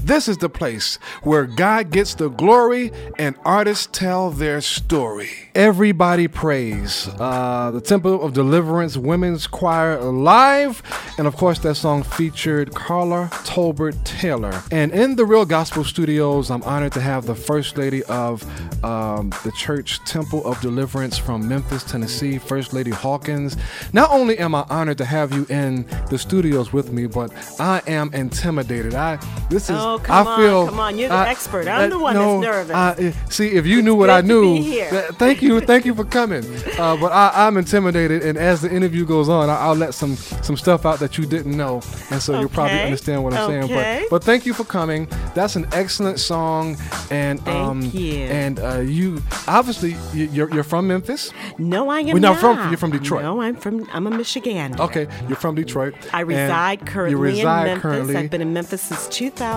This is the place where God gets the glory and artists tell their story. Everybody Praise, the Temple of Deliverance Women's Choir live. And of course, that song featured Carla Tolbert Taylor. And in the Real Gospel Studios, I'm honored to have the First Lady of the Church Temple of Deliverance from Memphis, Tennessee, First Lady Hawkins. Not only am I honored to have you in the studios with me, but I am intimidated. Come on, you're the expert. I'm the one that's nervous. See, if you knew what I knew, thank you for coming. But I'm intimidated, and as the interview goes on, I'll let some stuff out that you didn't know, and so you'll probably understand what I'm saying. But thank you for coming. That's an excellent song, and thank you. And you obviously you're from Memphis. No, I am You're not. You're from Detroit. No, I'm a Michigander. Okay, you're from Detroit. I reside currently in Memphis. I've been in Memphis since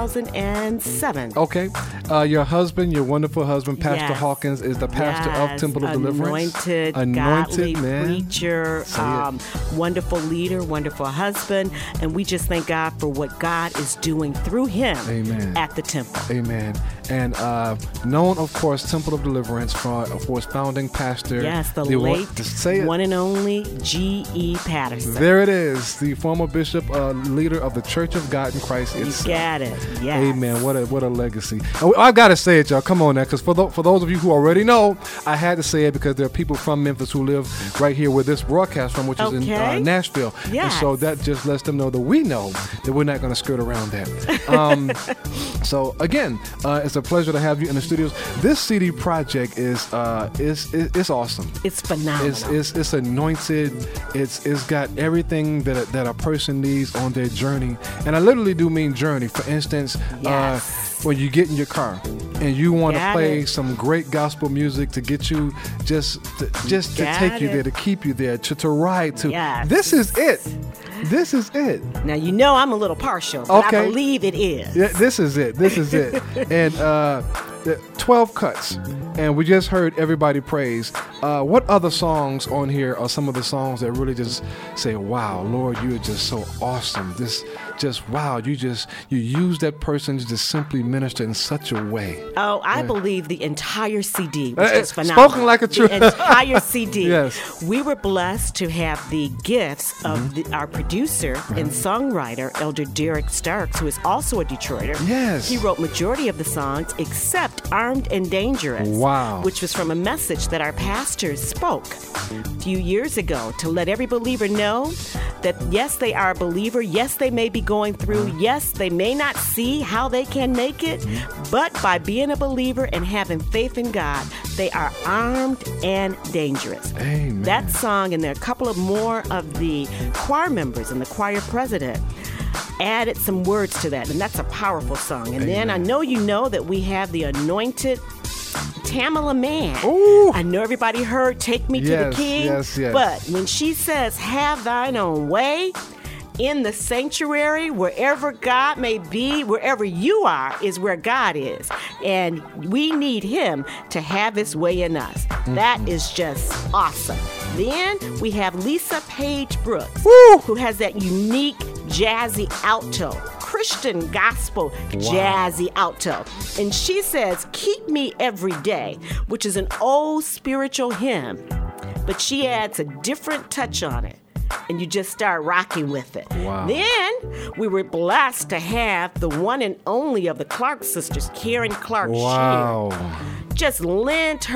2007. Okay. Your husband, your wonderful husband, Pastor Hawkins, is the pastor of Temple of Deliverance. Anointed godly preacher, wonderful leader, wonderful husband. And we just thank God for what God is doing through him at the temple. Amen. And known, of course, Temple of Deliverance for its founding pastor. Yes, the late one and only G.E. Patterson. There it is, the former bishop, leader of the Church of God in Christ itself. You got it, yes. Amen. What a legacy. And I've got to say it, y'all. Come on now, because for those of you who already know, I had to say it because there are people from Memphis who live right here where this broadcast from, which is in Nashville. Yes. And so that just lets them know that we know that we're not going to skirt around that. So again, it's a pleasure to have you in the studios. This CD project is awesome. It's phenomenal. It's anointed. It's got everything that a person needs on their journey, and I literally do mean journey. For instance, when you get in your car and you want to play some great gospel music to get you just to take you there, to keep you there, to ride to. Yes. This is it. This is it. Now, you know I'm a little partial, but I believe it is. Yeah, this is it. And 12 cuts. And we just heard Everybody Praise. What other songs on here are some of the songs that really just say, wow, Lord, you are just so awesome. You use that person to just simply minister in such a way. Oh, I believe the entire CD was just phenomenal. Spoken like a true. The entire CD. Yes. We were blessed to have the gifts of our producer and songwriter, Elder Derek Starks, who is also a Detroiter. Yes. He wrote majority of the songs except Armed and Dangerous. Wow. Which was from a message that our pastor spoke a few years ago to let every believer know that yes, they are a believer. Yes, they may be going through. Yes, they may not see how they can make it, but by being a believer and having faith in God, they are armed and dangerous. Amen. That song, and there are a couple of more of the choir members and the choir president added some words to that, and that's a powerful song. And then I know you know that we have the anointed Tamala Mann. Ooh. I know everybody heard Take Me to the King, yes. but when she says have thine own way in the sanctuary, wherever God may be, wherever you are is where God is, and we need him to have his way in us. That is just awesome. Then we have Lisa Page Brooks, who has that unique jazzy alto, Christian gospel jazzy alto. And she says, keep me every day, which is an old spiritual hymn, but she adds a different touch on it. And you just start rocking with it. Wow. Then we were blessed to have the one and only of the Clark sisters, Karen Clark Wow. Sheard, just lent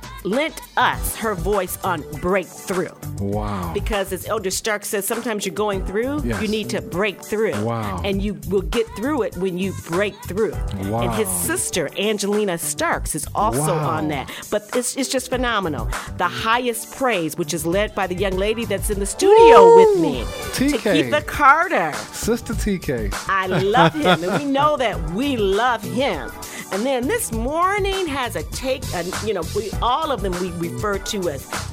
us her voice on Breakthrough. Wow. Because as Elder Stark says, sometimes you're going through, you need to break through. Wow. And you will get through it when you break through. Wow. And his sister, Angelina Starks, is also on that. But it's just phenomenal. The Highest Praise, which is led by the young lady that's in the studio with me. TK. Takitha Carter. Sister TK. I love him, and we know that we love him. And then this morning has all of them we refer to as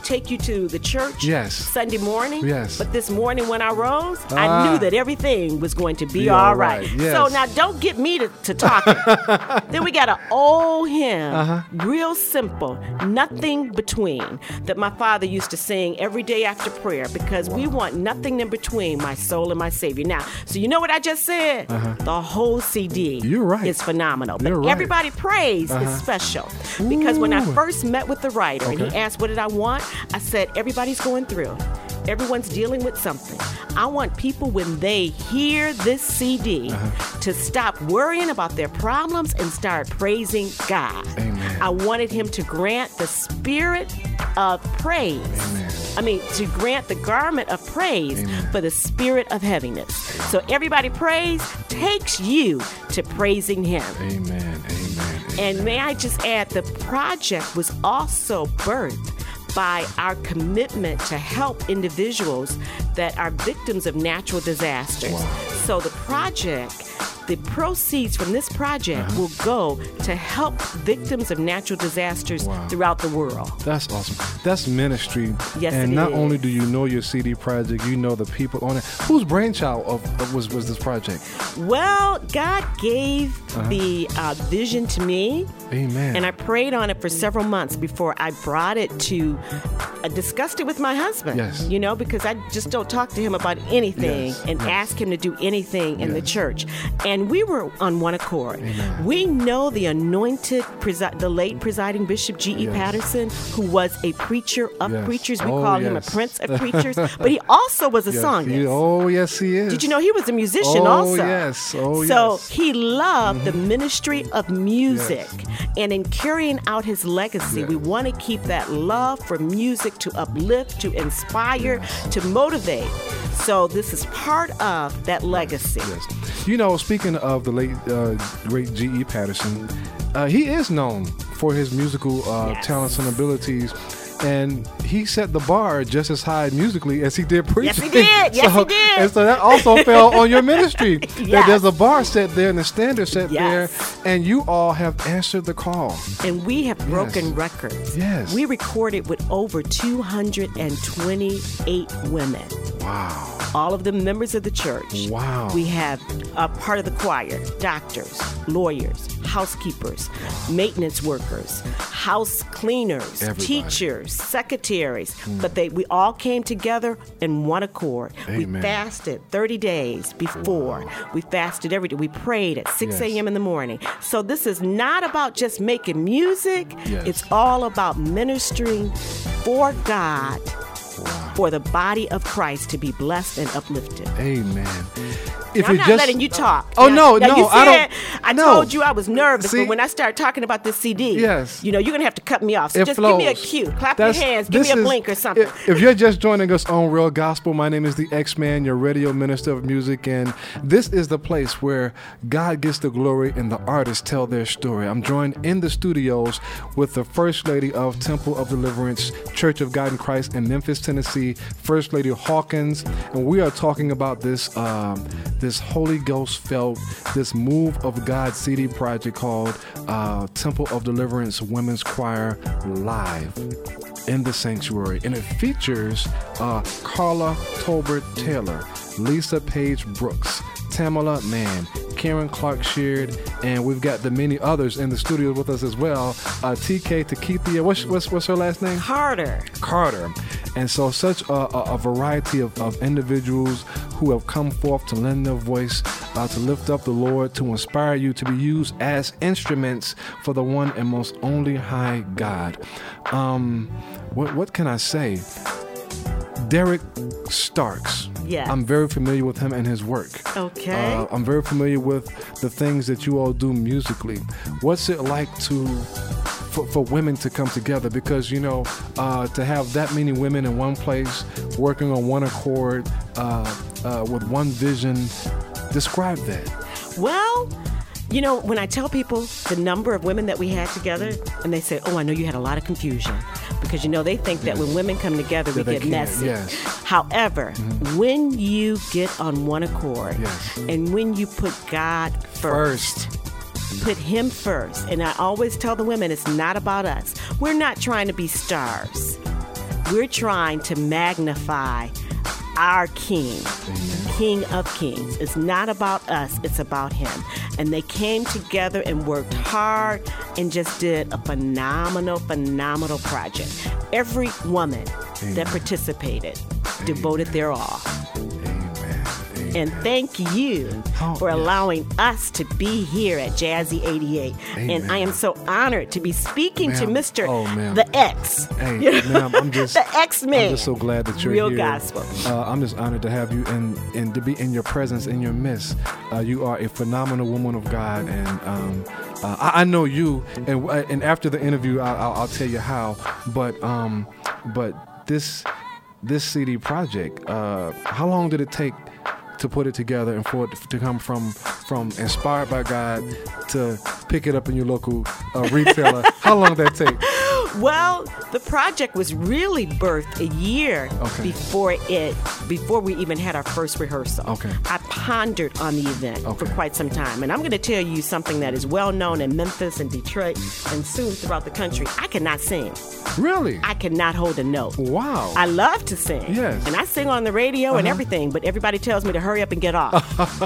take you to the church Yes. Sunday morning. Yes. But this morning when I rose, I knew that everything was going to be all all right. right. So Yes. now don't get me to talking. Then we got an old hymn, real simple, nothing between, that my father used to sing every day after prayer, because we want nothing in between, my soul and my Savior. Now, so you know what I just said? The whole CD You're right. is phenomenal. But You're right. Everybody Prays is special, because when I first met with the writer and he asked what did I want, I said everybody's going through. Everyone's dealing with something. I want people, when they hear this CD, to stop worrying about their problems and start praising God. Amen. I wanted him to grant the spirit of praise. Amen. I mean, to grant the garment of praise for the spirit of heaviness. So everybody prays takes you to praising him. Amen. Amen. And may I just add, the project was also birthed by our commitment to help individuals that are victims of natural disasters. So the project, the proceeds from this project will go to help victims of natural disasters throughout the world. That's awesome. That's ministry. Yes, and it not is. only do you know your CD project, you know the people on it. Whose brainchild was this project? Well, God gave the vision to me. Amen. And I prayed on it for several months before I brought it to, I discussed it with my husband. Yes. You know, because I just don't talk to him about anything and ask him to do anything in the church. And we were on one accord. Amen. We know the anointed, the late presiding Bishop G.E. Patterson, who was a preacher of preachers. We call him a prince of preachers. But he also was a songist. Yes, he is. Did you know he was a musician also? Yes. So yes. he loved the ministry of music. And in carrying out his legacy, we want to keep that love for music to uplift, to inspire, to motivate. So this is part of that legacy. Yes. You know, speaking of the late, great G.E. Patterson, he is known for his musical talents and abilities. And he set the bar just as high musically as he did preaching. Yes, he did. Yes, he did. And so that also fell on your ministry. That there's a bar set there and a standard set there, and you all have answered the call. And we have broken records. Yes. We recorded with over 228 women. Wow. All of them members of the church. Wow. We have a part of the choir, doctors, lawyers, housekeepers, maintenance workers, house cleaners, teachers, secretaries. But we all came together in one accord. Amen. We fasted 30 days before. We fasted every day. We prayed at 6 a.m. in the morning. So this is not about just making music. It's all about ministering for God. For the body of Christ to be blessed and uplifted. Amen. I'm not letting you talk. Oh, now, no, you said, I told you I was nervous, See, but when I start talking about this CD, you're going to have to cut me off. So just flows. give me a cue. Clap your hands. Give me a blink or something. If you're just joining us on Real Gospel, my name is the X-Man, your radio minister of music, and this is the place where God gets the glory and the artists tell their story. I'm joined in the studios with the First Lady of Temple of Deliverance, Church of God in Christ in Memphis, Tennessee, First Lady Hawkins, and we are talking about this this Holy Ghost felt, this Move of God CD project called Temple of Deliverance Women's Choir Live in the Sanctuary. And it features Carla Tolbert Taylor, Lisa Page Brooks, Tamala Mann, Karen Clark Sheard, and we've got the many others in the studio with us as well. TK Takithia, what's her last name? Carter. And so such a variety of individuals who have come forth to lend their voice, to lift up the Lord, to inspire you to be used as instruments for the one and most only high God. What can I say? Derek Starks. Yes. I'm very familiar with him and his work. Okay. I'm very familiar with the things that you all do musically. What's it like for women to come together? Because, you know, to have that many women in one place, working on one accord, with one vision, describe that. Well, you know, when I tell people the number of women that we had together, and they say, oh, I know you had a lot of confusion. Because, you know, they think that when women come together, we get messy. Yes. However, when you get on one accord, and when you put God first. Put him first. And I always tell the women, it's not about us. We're not trying to be stars. we're trying to magnify our King, King of Kings. It's not about us, it's about him. And they came together and worked hard and just did a phenomenal project. Every woman that participated devoted their all. And thank you for allowing us to be here at Jazzy 88. Amen. And I am so honored to be speaking to Mr. Ma'am. The X. Hey, You know? ma'am, I'm just the X-Man. I'm just so glad that you're Real here. gospel. I'm just honored to have you and to be in your presence, in your midst. You are a phenomenal woman of God, and I know you. And after the interview, I'll tell you how. But this CD project, how long did it take to put it together and for it to come from inspired by God to pick it up in your local retailer? How long did that take? Well, the project was really birthed a year before we even had our first rehearsal. Okay. I pondered on the event for quite some time. And I'm going to tell you something that is well known in Memphis and Detroit and soon throughout the country. I cannot sing. Really? I cannot hold a note. Wow. I love to sing. Yes. And I sing on the radio and everything, but everybody tells me to hurry up and get off.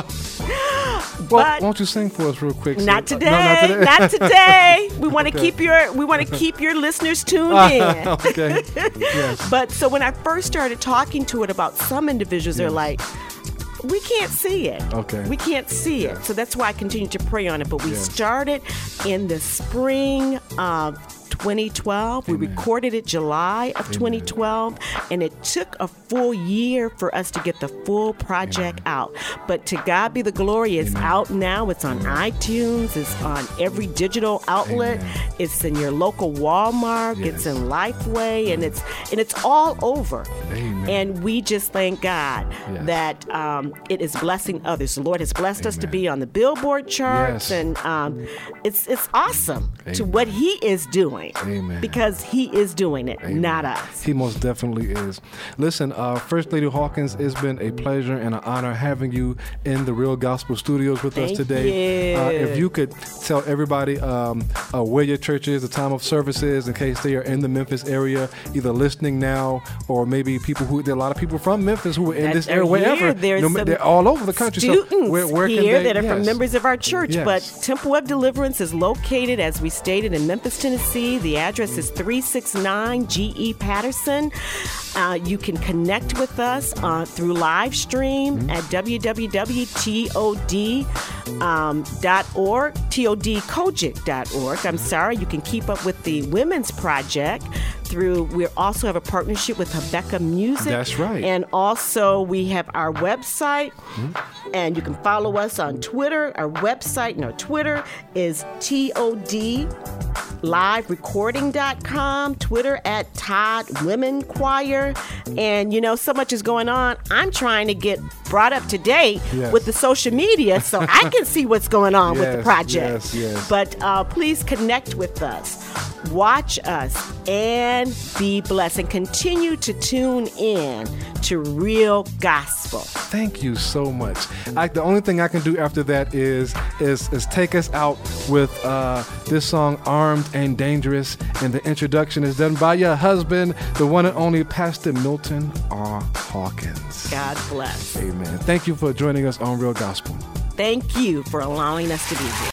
Well, won't you sing for us real quick? Not So- today. No, Not today. We want to keep your listeners tuned in. Okay. Yes. But so when I first started talking to it about some individuals, they're like, we can't see it. Okay. We can't see it. So that's why I continue to pray on it. But we started in the spring of 2012. We recorded it July of 2012, and it took a full year for us to get the full project out. But to God be the glory, it's out now. It's on iTunes. It's on every digital outlet. It's in your local Walmart. It's in Lifeway, and it's all over. Amen. And we just thank God that it is blessing others. The Lord has blessed us to be on the Billboard charts, and it's awesome to what He is doing. Amen. Because He is doing it, not us. He most definitely is. Listen, First Lady Hawkins, it's been a pleasure and an honor having you in the Real Gospel Studios with us today. you. If you could tell everybody where your church is, the time of service is, in case they are in the Memphis area, either listening now or maybe there are a lot of people from Memphis who are in this area, wherever. They're all over the country. Students so where can here they, that are from members of our church. Yes. But Temple of Deliverance is located, as we stated, in Memphis, Tennessee. The address is 369 G.E. Patterson. You can connect with us through live stream at www.tod.org, todcogic.org. I'm sorry. You can keep up with the Women's Project we also have a partnership with Habakkuk Music. That's right. And also we have our website, and you can follow us on Twitter. Our website and our Twitter is TODLiveRecording.com, Twitter at Todd Women Choir. And, so much is going on. I'm trying to get brought up to date with the social media so I can see what's going on with the project. Yes. But please connect with us. Watch us and be blessed, and continue to tune in to Real Gospel. Thank you so much. The only thing I can do after that is take us out with this song, Armed and Dangerous, and the introduction is done by your husband, the one and only Pastor Milton R. Hawkins. God bless. Amen. Thank you for joining us on Real Gospel. Thank you for allowing us to be here.